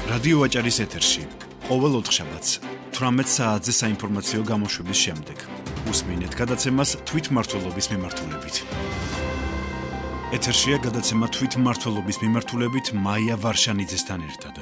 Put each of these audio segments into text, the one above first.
რადიო ვაჭარის ეთერში ყოველ ოთხშაბათს 18 საათზე საინფორმაციო გამოშვების შემდეგ უსმინეთ გადაცემას თვითმმართველობის მიმართულებით. ეთერშია გადაცემა თვითმმართველობის მიმართულებით მაია ვარშანიძესთან ერთად.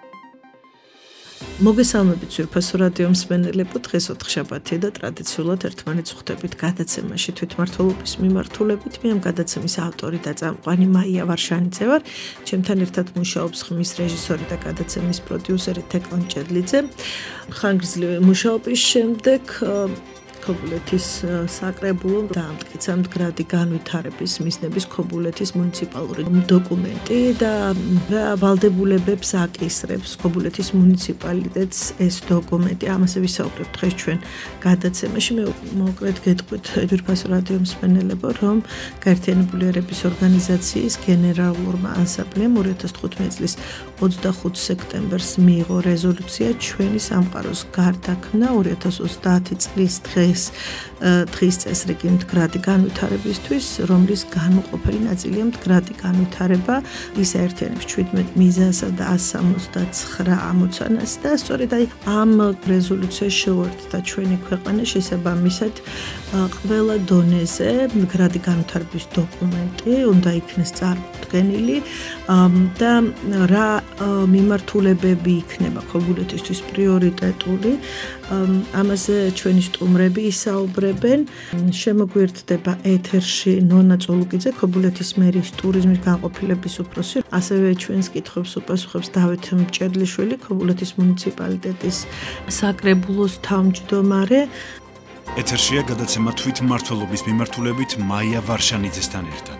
მოგესალმებით ძვირფასო რადიო მსმენელებო, დღეს ოთხშაბათია და ტრადიციულად ერთმანეთს ხვდებით გადაცემაში თვითმმართველობის მიმართულებით. მე ამ გადაცემის ავტორი და წამყვანი მაია ვარშანიძე ვარ. ჩემთან ერთად მუშაობს ხმის რეჟისორი და გადაცემის პროდიუსერი თეკლა მჭედლიძე. ხანგრძლივი მუშაობის შემდეგ ქობულეთის საკრებულო დაამტკიცა მდგრადი განვითარების მიზნების ქობულეთის მუნიციპალური დოკუმენტი და ვალდებულებებს აკისრებს ქობულეთის მუნიციპალიტეტს ეს დოკუმენტი. ამაზე ვისაუბრებთ დღეს ჩვენ გადაცემაში. მე მოკლედ გეტყვით ძვირფასო რადიო მსმენელებო, რომ გაერთიანებული ერების ორგანიზაციის გენერალურმა ასამბლეამ 2015 წლის 25 სექტემბერს მიიღო რეზოლუცია ჩვენი სამყაროს გარდაქმნა 2030 წლის დღის წესრიგი მდგრადი განვითარებისთვის, რომლის განუყოფელი ნაწილია მდგრადი განვითარება. ის აერთიანებს 17 მიზანსა და 169 ამოცანას და სწორედ ამ რეზოლუციას შევერთდა ჩვენი ქვეყანა შესაბამისად ყველა დონეზე მდგრადი განვითარების დოკუმენტი უნდა იქნეს წარმოდგენილი და რა მიმართულებები იქნება ქობულეთისთვის პრიორიტეტული. ამაზე ჩვენი სტუმრები ისაუბრებენ. შემოგვიერთდება ეთერში ნონა წოლუკიძე, ქობულეთის მერის ტურიზმის განყოფილების უფროსი, ასევე ჩვენს კითხვებს უპასუხებს დავით მჭედლიშვილი, ქობულეთის მუნიციპალიტეტის საკრებულოს თავმჯდომარე. ეთერშია გადაცემა თვითმმართველობის მიმართულებით მაია ვარშანიძესთან ერთად.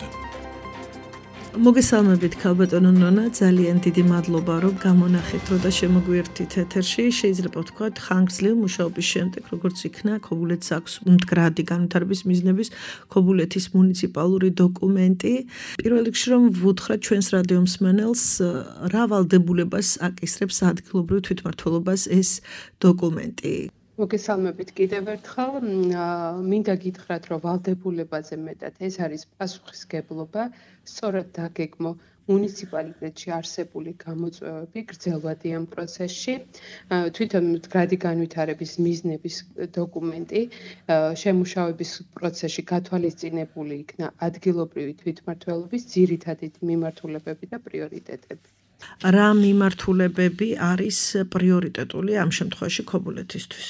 მოგესალმებით ქალბატონო ნონა, ძალიან დიდი მადლობა რომ გამონახეთ და შემოგვიერთით ეთერში. შეიძლება ვთქვათ, ხანგრძლივი მუშაობის შემდეგ, როგორც იქნა ქობულეთს აქვს მდგრადი განვითარების მიზნების ქობულეთის მუნიციპალური დოკუმენტი. პირველ რიგში რომ ვუთხრათ ჩვენს რადიო მსმენელს, რა ვალდებულებას აკისრებს ადგილობრივ თვითმმართველობას ეს დოკუმენტი. მოგესალმებით კიდევ ერთხელ. მინდა გითხრათ, რომ ვალდებულებაზე მეტად ეს არის პასუხისგებლობა, სწორად დაგეგმო მუნიციპალიტეტში არსებული გამოწვევები გრძელვადი ამ პროცესში. თვითონ მდგრადი განვითარების მიზნების დოკუმენტი შემუშავების პროცესში გათვალისწინებული იქნა ადგილობრივი თვითმმართველობის ძირითადი მიმართულებები და პრიორიტეტები. რა მიმართულებები არის პრიორიტეტული ამ შემთხვევაში ქობულეთისთვის?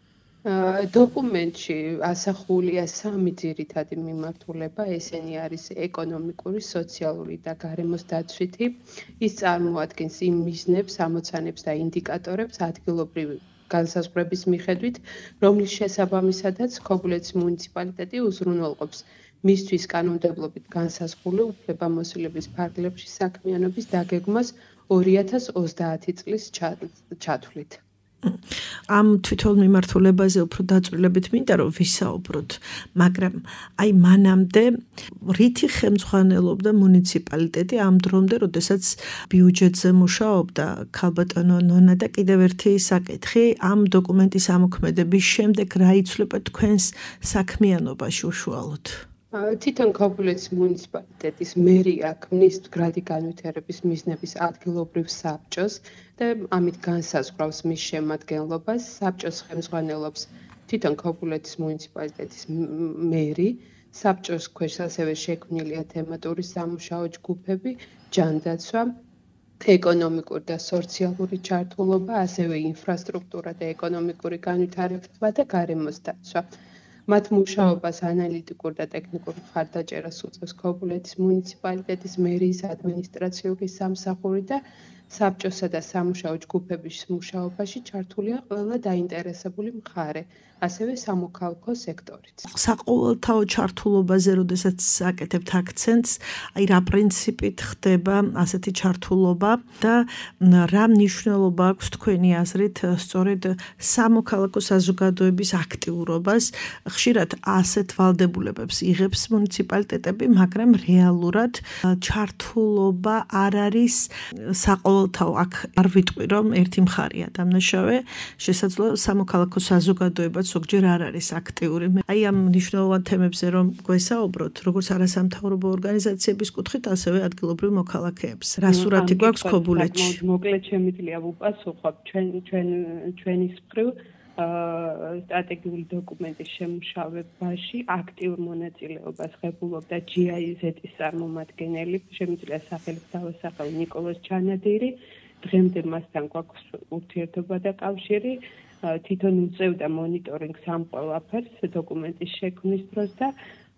დოკუმენტში ასახულია სამი ძირითადი მიმართულება, ესენი არის ეკონომიკური, სოციალური და გარემოს დაცვითი. ის წარმოადგენს იმ მიზნებს, ამოცანებს და ინდიკატორებს ადგილობრივი განსაზღვრების მიხედვით, რომლის შესაბამისადაც ქობულეთის მუნიციპალიტეტი უზრუნველყოფს მისთვის კანონმდებლობით განსაზღვრული უფლებამოსილების ფარგლებში საქმიანობის დაგეგმვას 2030 წლის ჩათვლით. ამ თვითონ მიმართულებაზე უფრო დაწვრილებით მინდა რომ ვისაუბროთ, მაგრამ მანამდე რითი ხელმძღვანელობდა მუნიციპალიტეტი ამ დრომდე, როდესაც ბიუჯეტზე მუშაობდა ქალბატონო ნონა და კიდევ ერთი საკითხი, ამ დოკუმენტის ამოქმედების შემდეგ რა იცვლება თქვენს საქმიანობაში უშუალოდ? თვითონ ქობულეთის მუნიციპალიტეტის მერია ქმნის მდგრადი განვითარების მიზნების ადგილობრივ საბჭოს და ამით განსაზღვრავს მის შემადგენლობას. საბჭოს ხელმძღვანელობს თვითონ ქობულეთის მუნიციპალიტეტის მერი. საბჭოს ქვეშ ასევე შექმნილია თემატური სამუშაო ჯგუფები, ჯანდაცვა, ეკონომიკური და სოციალური ჩართულობა, ასევე ინფრასტრუქტურა და ეკონომიკური განვითარება და გარემოს დაცვა. მათ მუშაობას ანალიტიკურ და ტექნიკურ მხარდაჭერას უწევს ქობულეთის მუნიციპალიტეტის მერიის ადმინისტრაციული სამსახური და საბჭოსა და სამუშაო ჯგუფების მუშაობაში ჩართულია ყველა დაინტერესებული მხარე, ასევე სამოქალაქო სექტორიც. საყოველთაო ჩართულობაზე, როდესაც აკეთებთ აქცენტს, რა პრინციპით ხდება ასეთი ჩართულობა და რა მნიშვნელობა აქვს თქვენი აზრით სწორედ სამოქალაქო საზოგადოების აქტიურობას? ხშირად ასეთ ვალდებულებებს იღებს მუნიციპალიტეტები, მაგრამ რეალურად ჩართულობა არ არის საყოველთაო ყოველთავ აქ არ ვიტყვი რომ ერთი მხარეა დამნაშავე, შესაძლოა სამოქალაქო საზოგადოებაც ზოგჯერ არ არის აქტიური. აი ამ მნიშვნელოვან თემებზე რომ გვესაუბროთ, როგორც არასამთავრობო ორგანიზაციების კუთხით, ასევე ადგილობრივ მოქალაქეებს. რა სურათი გვაქვს ქობულეთში? მოკლედ შემიძლია ვუპასუხოთ ჩვენი მხრივ სტრატეგიული დოკუმენტის შემუშავებაში აქტიურ მონაწილეობას ღებულობდა GIZ-ის წარმომადგენელი, შემიძლია სახელით დავასახელო ნიკოლოზ ჩანადირი, დღემდე მასთან გვაქვს ურთიერთობა და კავშირი, თვითონ უწევდა მონიტორინგს ამ ყველაფერს დოკუმენტის შექმნის დროს და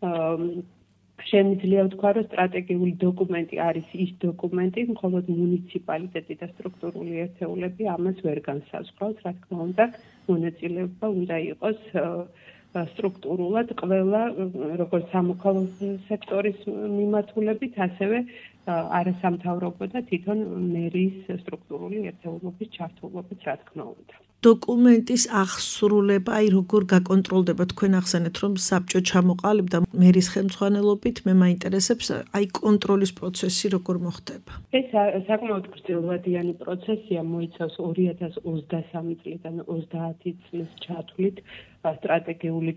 შემიძლია ვთქვა, რომ სტრატეგიული დოკუმენტი არის ის დოკუმენტი, მხოლოდ მუნიციპალიტეტი და სტრუქტურული ერთეულები ამას ვერ განსაზღვრავს, რა თქმა უნდა, მონაწილეობა უნდა იყოს სტრუქტურულად ყველა, როგორც სამოქალაქო სექტორის მიმართულებით, ასევე არასამთავრობო და თვითონ მერიის სტრუქტურული ერთეულობის ჩართულობით, რა თქმა უნდა. დოკუმენტის აღსრულება, აი როგორ გაკონტროლდება, თქვენ ახსენეთ, რომ საბჭო ჩამოყალიბდა მერის ხელმძღვანელობით, მე მაინტერესებს, აი კონტროლის პროცესი როგორ მოხდება. ეს საკმაოდ გრძელვადიანი პროცესია, მოიცავს 2023 წლიდან 30 წლის ჩათვლით სტრატეგიულ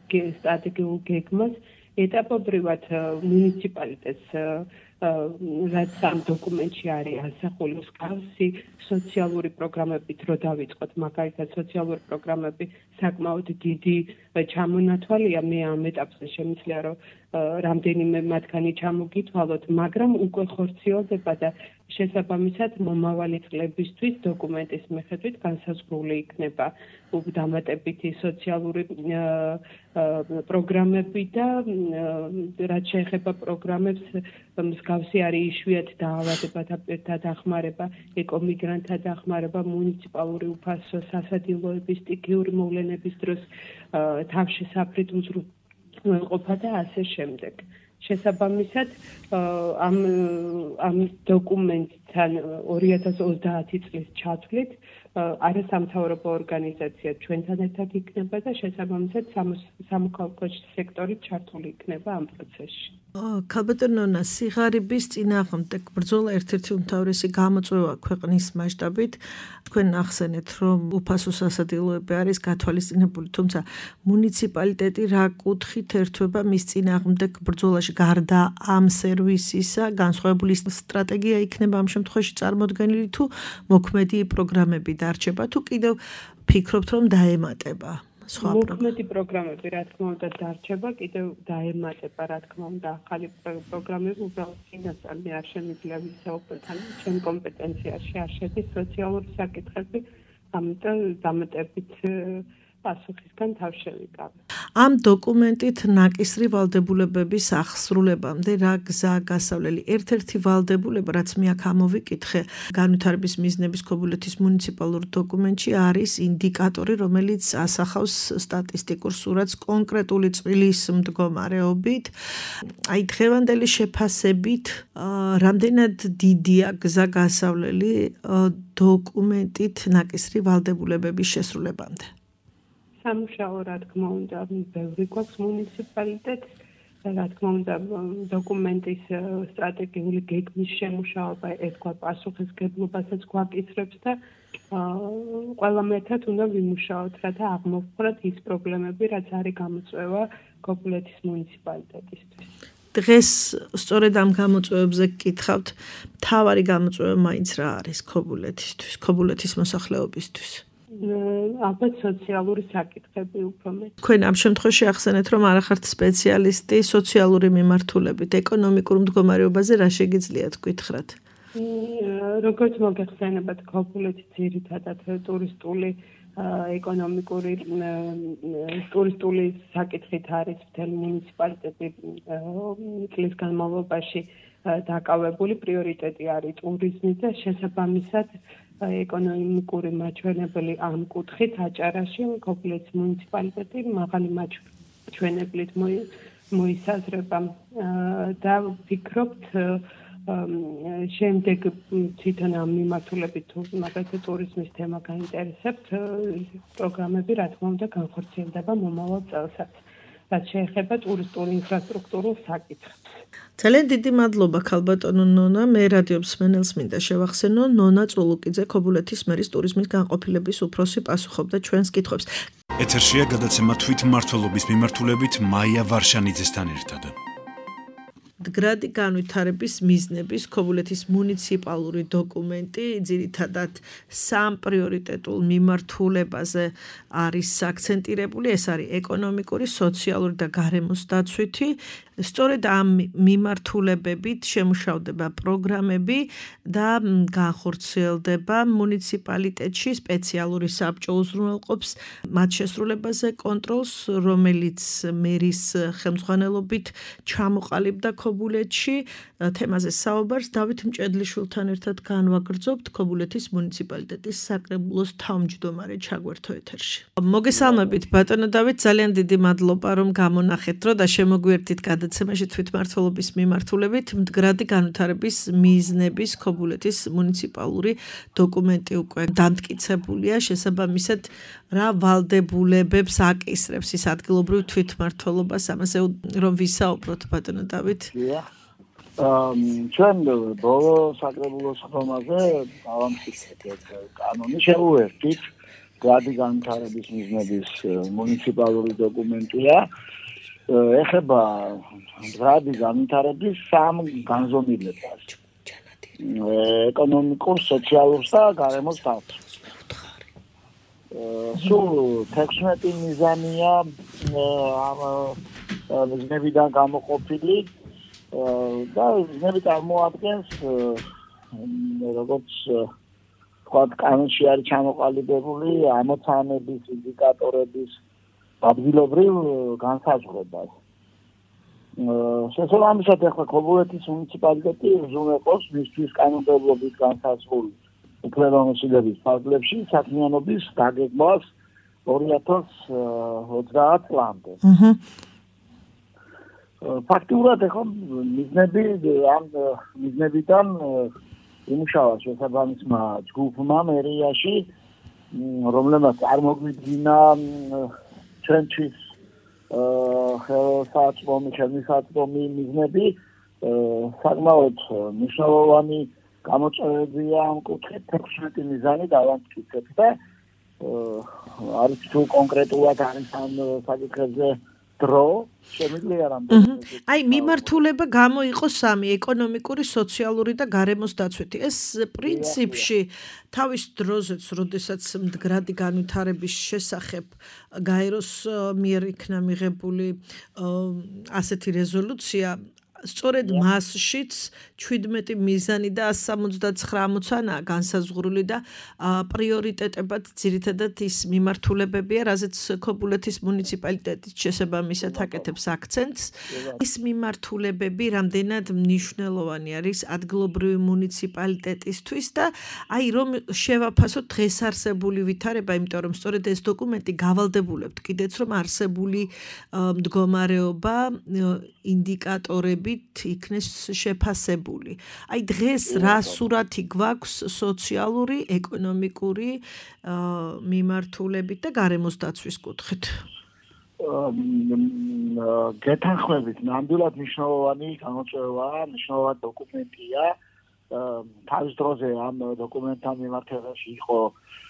გეგმას, ეტაპობრივად მუნიციპალიტეტს რაც ამ დოკუმენტში არის ასახული მსგავსი სოციალური პროგრამებით რო დავიწყოთ, მაგალითად სოციალური პროგრამები საკმაოდ დიდი ჩამონათვალია, მე ამ ეტაპზე შემიძლია რომ რამდენიმე მათგანი ჩამოგითვალოთ, მაგრამ უკვე ხორციელდება და შესაბამისად მომავალი წლებისთვის დოკუმენტის მიხედვით განსაზღვრული იქნება დამატებითი სოციალური პროგრამები და რაც შეეხება პროგრამებს მსგავსი არის იშვიათ დაავადებათა დახმარება, ეკომიგრანტთა დახმარება, მუნიციპალური უფასო სასადილოების სტიქიური მოვლენების დროს თავშესაფრით უზრუნველყოფა და ასე შემდეგ. შესაბამისად ამ დოკუმენტთან 2030 წლის ჩათვლით არასამთავრობო ორგანიზაცია ჩვენთან ერთად იქნება და შესაბამისად სამოქალაქო სექტორი ჩართული იქნება ამ პროცესში. ქალბატონონა, სიღარიბის წინააღმდეგ ბრძოლა ერთ-ერთი უმთავრესი გამოწვევა ქვეყნის მასშტაბით. თქვენ ახსენეთ, რომ უფასო სასადილოები არის გათვალისწინებული, თუმცა მუნიციპალიტეტი რა კუთხით ერთვება მის წინააღმდეგ ბრძოლაში, გარდა ამ სერვისისა, განსხვავებული სტრატეგია იქნება ამ შემთხვევაში წარმოდგენილი თუ მოქმედი პროგრამები დარჩება, თუ კიდევ ფიქრობთ, რომ დაემატება? მოქმედი პროგრამები, რა თქმა უნდა, დარჩება, კიდევ დაემატება, რა თქმა უნდა, ახალი პროგრამები, უბრალოდ ფინანსები არ შემიძლია ვისაუბროთ, ჩვენ კომპეტენციაში არ შედის სოციალური საკითხები, ამიტომ დამატებით პასუხისგან თავშევიკავე. ამ დოკუმენტით ნაკისრი ვალდებულებების აღსრულებამდე რა გზაა გასავლელი? ერთ-ერთი ვალდებულება, რაც მე აქ ამოვიკითხე, განვითარების მიზნების ქობულეთის მუნიციპალურ დოკუმენტში არის ინდიკატორი, რომელიც ასახავს სტატისტიკურ სურათს კონკრეტული წყლის მდგომარეობით. აი დღევანდელი შეფასებით, რამდენად დიდია გზა გასავლელი დოკუმენტით ნაკისრი ვალდებულებების შესრულებამდე? სამუშაო, რა თქმა უნდა, ბევრი გვაქვს მუნიციპალიტეტს, რა თქმა უნდა, დოკუმენტის სტრატეგიული გეგმის შემუშავება ერთგვარ პასუხისგებლობასაც გვაკისრებს და ყველამ ერთად უნდა ვიმუშაოთ, რათა აღმოვხვრათ ის პრობლემები, რაც არის გამოწვევა ქობულეთის მუნიციპალიტეტისთვის. დღეს სწორედ ამ გამოწვევებზე გკითხავთ, მთავარი გამოწვევა მაინც რა არის ქობულეთისთვის, ქობულეთის მოსახლეობისთვის? ალბათ სოციალური საკითხები უფრო მეტ. თქვენ ამ შემთხვევაში ახსენეთ, რომ არ ახართ სპეციალისტი სოციალური მიმართულებით, ეკონომიკურ მდგომარეობაზე რა შეგიძლიათ გითხრათ? როგორც მოგეხსენებათ, ქობულეთი ძირითადად ტურისტული ტურისტული საკითხით არის მთელი მუნიციპალიტეტი წლის განმავლობაში დაკავებული, პრიორიტეტი არის ტურიზმი და შესაბამისად ეკონომიკური მაჩვენებელი ამ კუთხით აჭარაში ქობულეთის მუნიციპალიტეტი მაღალი მაჩვენებლით მოისაზრება და ვფიქრობთ შემდეგ თვითონ ამ მიმართულებით თუ მაგალითად ტურიზმის თემა გაინტერესებთ პროგრამები რა თქმა უნდა განხორციელდება მომავალ წელსაც. რაც შეეხება ტურისტულ ინფრასტრუქტურულ საკითხებს. ძალიან დიდი მადლობა ქალბატონო ნონა. მე რადიო მსმენელს მინდა შევახსენო, ნონა წულუკიძე ქობულეთის მერის ტურიზმის განყოფილების უფროსი პასუხობდა ჩვენს კითხვებს. ეთერშია გადაცემა თვითმმართველობის მიმართულებით მაია ვარშანიძესთან ერთად. მდგრადი განვითარების მიზნების ქობულეთის მუნიციპალური დოკუმენტი ძირითადად სამ პრიორიტეტულ მიმართულებაზე არის აქცენტირებული. ეს არის ეკონომიკური, სოციალური და გარემოს დაცვითი. სწორედ ამ მიმართულებებით შემუშავდება პროგრამები და განხორციელდება მუნიციპალიტეტში სპეციალური საბჭო უზრუნველყოფს მათ შესრულებაზე კონტროლს, რომელიც მერის ხელმძღვანელობით ჩამოყალიბდა ქობულეთში. თემაზე საუბარს დავით მჭედლიშვილთან ერთად განვაგრძობთ. ქობულეთის მუნიციპალიტეტის საკრებულოს თავმჯდომარე ჩაგვერთო ეთერში. მოგესალმებით ბატონო დავით, ძალიან დიდი მადლობა რომ გამონახეთ დრო და შემოგვიერთით გადაცემაში თვითმმართველობის მიმართულებით. მდგრადი განვითარების მიზნების ქობულეთის მუნიციპალური დოკუმენტი უკვე დამტკიცებულია. შესაბამისად რა ვალდებულებებს აკისრებს ის ადგილობრივ თვითმმართველობას, ამაზე რომ ვისაუბროთ ბატონო დავით. ჩვენ ბოლო საკრებულოს ხომაზე დავამტკიცეთ კანონი შევუერთით. მდგრადი განვითარების მიზნების მუნიციპალური დოკუმენტია. ეხება მდგრადი განვითარების სამ განზომილებას: ეკონომიკურ, სოციალურს და გარემოს დაცვას. სულ 16 მიზანია ამ მიზნებიდან გამოყოფილი და მიზნები წარმოადგენს როგორც ვთქვათ, კანონში არის ჩამოყალიბებული ამოცანების, ინდიკატორების ადგილობრივ განსაზღვრებას. შესაბამისად, ახლა ქობულეთის მუნიციპალიტეტი უზრუნველყოფს მისთვის კანონმდებლობით განსაზღვრული უფლებამოსილების ფარგლებში საქმიანობის დაგეგმვას 2030 წლამდე. ფაქტიურად ახლა მიზნებიდან იმუშავა შესაბამისმა ჯგუფმა მერიაში, რომლებმაც წარმოგვიდგინა ჩვენთვის ხელმისაწვდომი მიზნები. საკმაოდ მნიშვნელოვანი გამოწვევებია ამ კუთხით. 16 მიზანი დავამტკიცეთ და არის თუ კონკრეტულად არის ამ საკითხებზე დრო შემიძლია რამდენიმე. აი მიმართულება გამოიყო სამი: ეკონომიკური, სოციალური და გარემოს დაცვითი. ეს პრინციპში თავის დროზეც, როდესაც მდგრადი განვითარების შესახებ გაეროს მიერ იქნა მიღებული ასეთი რეზოლუცია, სწორედ მასშიც 17 მიზანი და 179 ამოცანაა განსაზღვრული და პრიორიტეტებად ძირითადად ის მიმართულებებია, რაზეც ქობულეთის მუნიციპალიტეტი შესაბამისად აკეთებს აქცენტს. ის მიმართულებები რამდენად მნიშვნელოვანი არის ადგილობრივი მუნიციპალიტეტისთვის და აი რომ შევაფასოთ დღეს არსებული ვითარება, იმიტომ რომ სწორედ ეს დოკუმენტი გავალდებულებთ კიდეც რომ არსებული მდგომარეობა ინდიკატორები იქნეს შეფასებული. აი დღეს რა სურათი გვაქვს სოციალური, ეკონომიკური მიმართულებით და გარემოს დაცვის კუთხით? გეთანხმებით, ნამდვილად მნიშვნელოვანი გამოწვევაა, მნიშვნელოვანი დოკუმენტია. თავის დროზე ამ დოკუმენტთან მიმართებაში იყო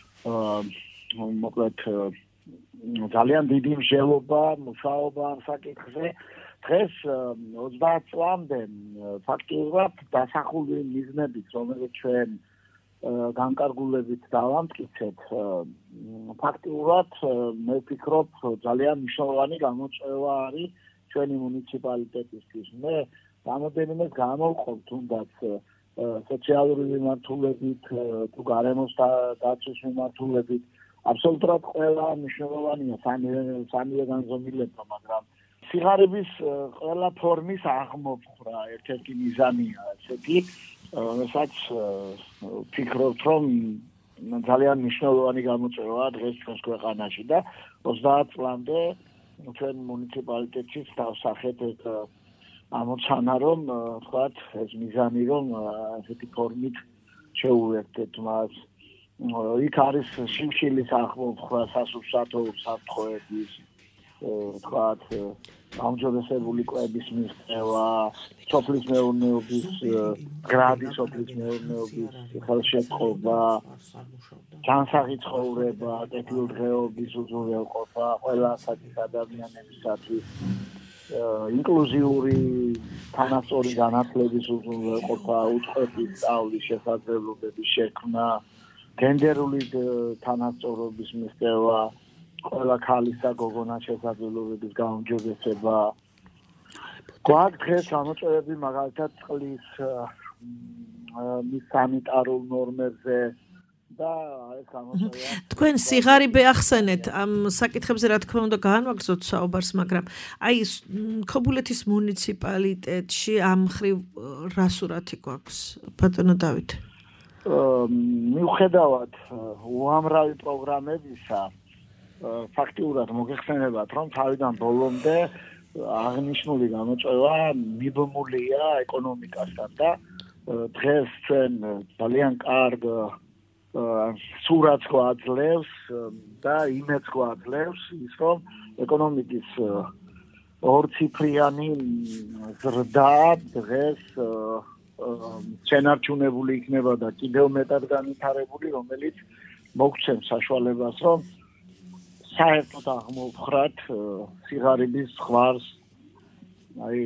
მოკლედ ძალიან დიდი მსჯელობა, მუშაობა ამ საკითხზე. დღეს 30 წლამდე ფაქტიურად დასახული მიზნებით, რომელიც ჩვენ განკარგულებით დავამტკიცეთ, ფაქტიურად მე ვფიქრობ ძალიან მნიშვნელოვანი გამოწვევა არის ჩვენი მუნიციპალიტეტისთვის. მე რამოდენიმე გამოვყობ თუნდაც სოციალური მიმართულებით, თუ გარემოს დაცვის მიმართულებით. აბსოლუტურად ყველა მნიშვნელოვანია სამივე განზომილება, მაგრამ სიღარიბის ყველა ფორმის აღმოფხვრა ერთ-ერთი მიზანია ესეთი, რასაც ვფიქრობთ, რომ ძალიან მნიშვნელოვანი გამოწვევაა დღეს ჩვენს ქვეყანაში და 30 წლამდე ჩვენ მუნიციპალიტეტშიც დავსახეთ ეს ამოცანა, რომ ვთქვათ, ეს მიზანი, რომ ესეთი ფორმით შევუერთდეთ მას. იქ არის შიმშილის აღმოფხვრა, სასურსათო უსაფრთხოების თქვათ გამჯობესებული კვების მიღწევა, სოფლის მეურნეობის გრადი, სოფლის მეურნეობის ხელშეწყობა, ჯანსაღი ცხოვრება, კეთილდღეობის უზრუნველყოფა ყველა ასაკის ადამიანებისათვის, ინკლუზიური თანასწორი განათლების უზრუნველყოფა, უწყვეტი სწავლის შესაძლებლობების შექმნა, გენდერული თანასწორობის მიღწევა, ყველა ქალის და გოგონას შესაძლებლობების გაუმჯობესება. გვაქვს დღეს გამოწვევები მაგალითად წყლის სანიტარულ ნორმებზე და ეს გამოწვევა. თქვენ სიღარიბე ახსენეთ ამ საკითხებზე რა თქმა უნდა გაანვაგრძოთ საუბარს, მაგრამ აი ქობულეთის მუნიციპალიტეტში ამ მხრივ რა სურათი გვაქვს, ბატონო დავით? მიუხედავად უამრავი პროგრამებისა, ფაქტიურად მოგეხსენებათ, რომ თავიდან ბოლომდე აღნიშნული გამოწვევა მიბმულია ეკონომიკასთან და დღეს ჩვენ ძალიან კარგ სურათს გვაძლევს და იმედს გვაძლევს ის, რომ ეკონომიკის ორციფრიანი ზრდა დღეს შენარჩუნებული იქნება და კიდევ მეტად განვითარებული, რომელიც მოგცემს საშუალებას, რომ საერთოდ აღმოვხრათ სიღარიბის ზღვარს, აი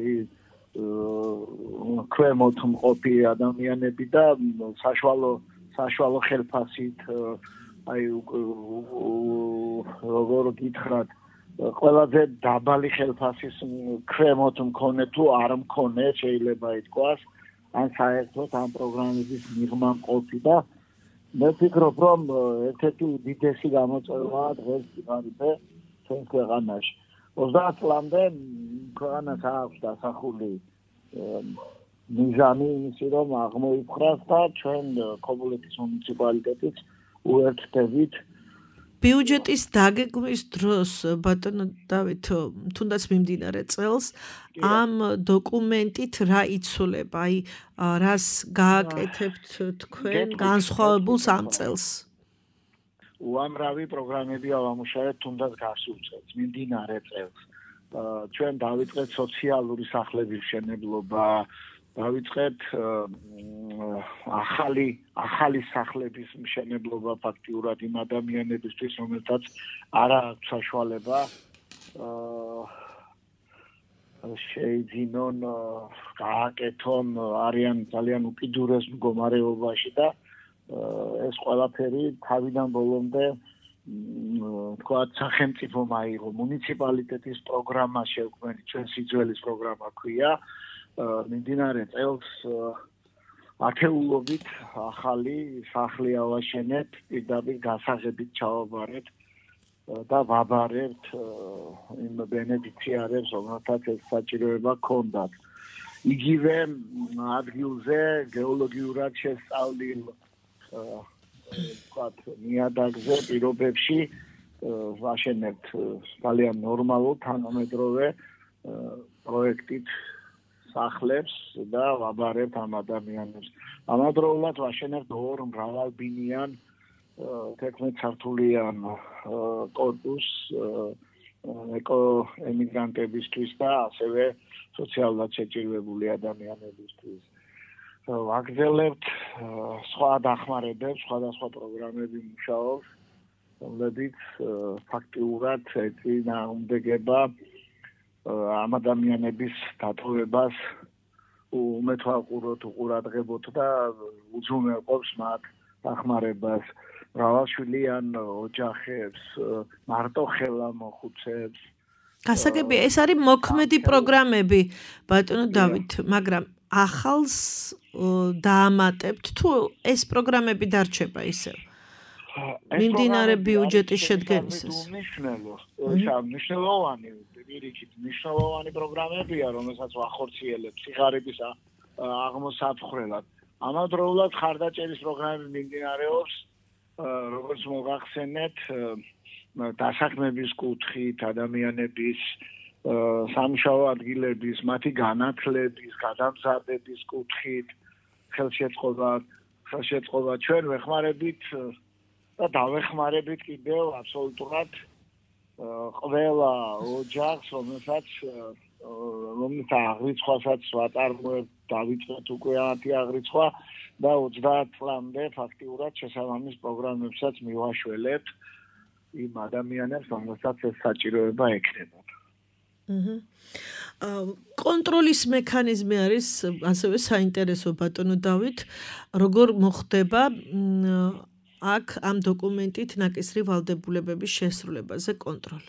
ქვემოთ მყოფი ადამიანები და საშუალო ხელფასით, აი როგორ გითხრათ, ყველაზე დაბალი ხელფასის ქვემოთ მქონე თუ არ მქონე შეიძლება ითქვას, ან საერთოდ ამ პროგრამების მიღმა მყოფი და მე ვფიქრობ, რომ ერთ-ერთი უდიდესი გამოწვევაა დღეს სიღარიბე ჩვენს ქვეყანაში. 30 წლამდე ქვეყანას აქვს დასახული მიზანი იმისი, რომ აღმოიფხრას და ჩვენ ქობულეთის მუნიციპალიტეტიც უერთდებით. ბიუჯეტის დაგეგმვის დროს, ბატონო დავით, თუნდაც მიმდინარე წელს, ამ დოკუმენტით რა იცვლება? აი, რას გააკეთებთ თქვენ განსხვავებულს ამ წელს? უამრავი პროგრამები ავამუშავეთ თუნდაც გასულ წელს, მიმდინარე წელს. ჩვენ დავიწყეთ სოციალური სახლების მშენებლობა, დავიწყეთ ახალი სახლების მშენებლობა ფაქტიურად იმ ადამიანებისთვის, რომელთაც არ აქვს საშუალება შეიძინონ, გააკეთონ, არიან ძალიან უკიდურეს მდგომარეობაში და ეს ყველაფერი თავიდან ბოლომდე თქვათ სახელმწიფომ აიღო მუნიციპალიტეტის პროგრამა შევქმნით, ჩვენ სიძველის პროგრამა ქვია. მიმდინარე წელს ათეულობით ახალი სახლი ავაშენეთ, პირდაპირ გასაღებით ჩავაბარეთ და ვაბარებთ იმ ბენეფიციარებს, რომელთაც ეს საჭიროება ჰქონდათ. იგივე ადგილზე გეოლოგიურად შესწავლილ ვთქვათ ნიადაგზე პირობებში ვაშენებთ ძალიან ნორმალურ თანამედროვე პროექტით სახლებს და ვაბარებთ ამ ადამიანებს. ამავდროულად ვაშენებთ ორ მრავალბინიან 11 სართულიან კორპუსს ემიგრანტებისთვის და ასევე სოციალურად შეჭირვებული ადამიანებისთვის. ვაგრძელებთ სხვა დახმარებებს, სხვადასხვა პროგრამები მუშაობს, რომლებიც ფაქტიურად ეწინააღმდეგება ამ ადამიანების დატოვებას უმეთვალყუროთ, უყურადღებოთ და უზრუნველყოფს მათ დახმარებას, მრავალშვილიან ოჯახებს, მარტოხელა მოხუცებს. გასაგებია, ეს არის მოქმედი პროგრამები, ბატონო დავით, მაგრამ ახალს დაამატებთ თუ ეს პროგრამები დარჩება ისევ? მიმდინარე ბიუჯეტის შედგენისას. მნიშვნელოვანი მნიშვნელოვანი პროგრამებია, რომელსაც ვახორციელებთ სიღარიბის აღმოსაფხრელად. ამავდროულად ხარდაჭერის პროგრამები მიმდინარეობს, როგორც მოგახსენეთ, დასაქმების კუთხით, ადამიანების სამუშაო ადგილების, მათი განათლების, გადამზადების კუთხით, ხელშეწყობა ჩვენ ვეხმარებით და დავეხმარებით კიდევ აბსოლუტურად ყველა ოჯახს, რომელსაც აღრიცხვასაც ვაწარმოებ, დავიწყეთ უკვე 10 აღრიცხვა და 30 წლამდე ფაქტიურად შესაბამის პროგრამებსაც მივაშველებთ იმ ადამიანებს, რომელსაც ეს საჭიროება ექნებათ. კონტროლის მექანიზმი არის ასევე საინტერესო ბატონო დავით, როგორ მოხდება აქ ამ დოკუმენტით ნაკისრი ვალდებულებების შესრულებაზე კონტროლი?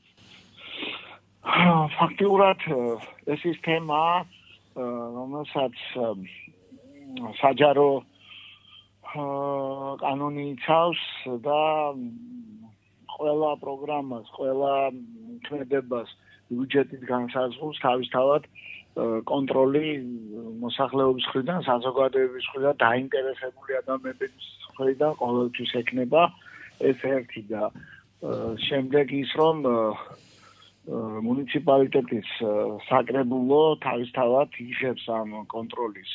ფაქტიურად ეს ის თემა, რომელსაც საჯარო კანონი იცავს და ყველა პროგრამას, ყველა ქმედებას ბიუჯეტით განსაზღვრავს თავისთავად კონტროლი მოსახლეობის მხრიდან, საზოგადოების მხრიდან, დაინტერესებული ადამიანების მხრიდან ყოველთვის ექნება ეს ერთი და შემდეგ ის რომ მუნიციპალიტეტის საკრებულო თავისთავად იღებს ამ კონტროლის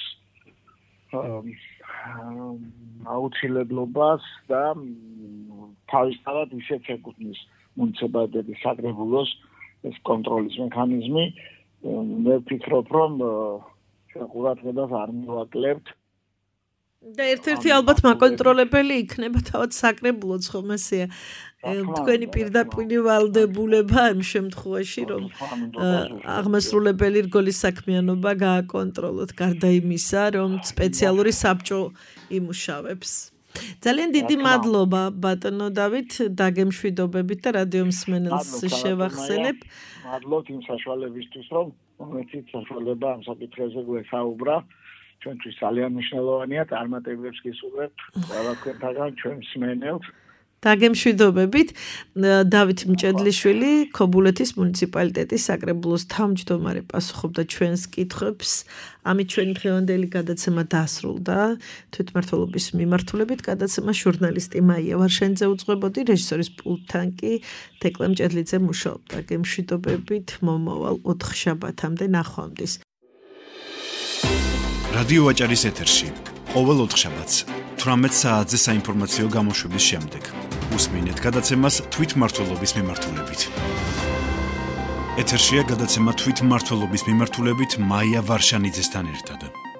აუცილებლობას და თავისთავად ისეთ ეკუთვნის მუნიციპალიტეტის საკრებულოს ეს კონტროლის მექანიზმი. მე ვფიქრობ, რომ ყურადღებას არ მივაკლებთ. და ერთ-ერთი ალბათ მაკონტროლებელი იქნება თავად საკრებულოც, ხომ ესეა? თქვენი პირდაპირ ვალდებულება იმ შემთხვევაში, რომ აღმასრულებელი რგოლის საქმიანობა გააკონტროლოთ, გარდა იმისა, რომ სპეციალური საბჭო იმუშავებს. ძალიან დიდი მადლობა ბატონო დავით, დაგემშვიდობებით და რადიო მსმენელს შევახსენებ. მადლობთ იმ საშუალებისთვის, რომ მომეცით საშუალება ამ საკითხებზე გვესაუბრა. ჩვენთვის ძალიან მნიშვნელოვანია, წარმატებებს გისურვებთ ყველა თქვენთაგან, ჩვენ მსმენელს. დაგემშვიდობებით. დავით მჭედლიშვილი, ქობულეთის მუნიციპალიტეტის საკრებულოს თავმჯდომარე პასუხობდა ჩვენს კითხვებს. ამით ჩვენი დღევანდელი გადაცემა დასრულდა. თვითმმართველობის მიმართულებით გადაცემა ჟურნალისტი მაია ვარშენიძე უძღვებოდი, რეჟისორის პულტთან კი თეკლე მჭედლიძე მუშაობდა. გემშვიდობებით, მომავალ 4 შაბათამდე ნახვამდის. რადიო ვაჭარის ეთერში ყოველ 4 შაბათს 18 საათზე საინფორმაციო გამოშვების შემდეგ უსმინეთ გადაცემას თვითმმართველობის მიმართულებით. ეთერშია გადაცემა თვითმმართველობის მიმართულებით მაია ვარშანიძესთან ერთად.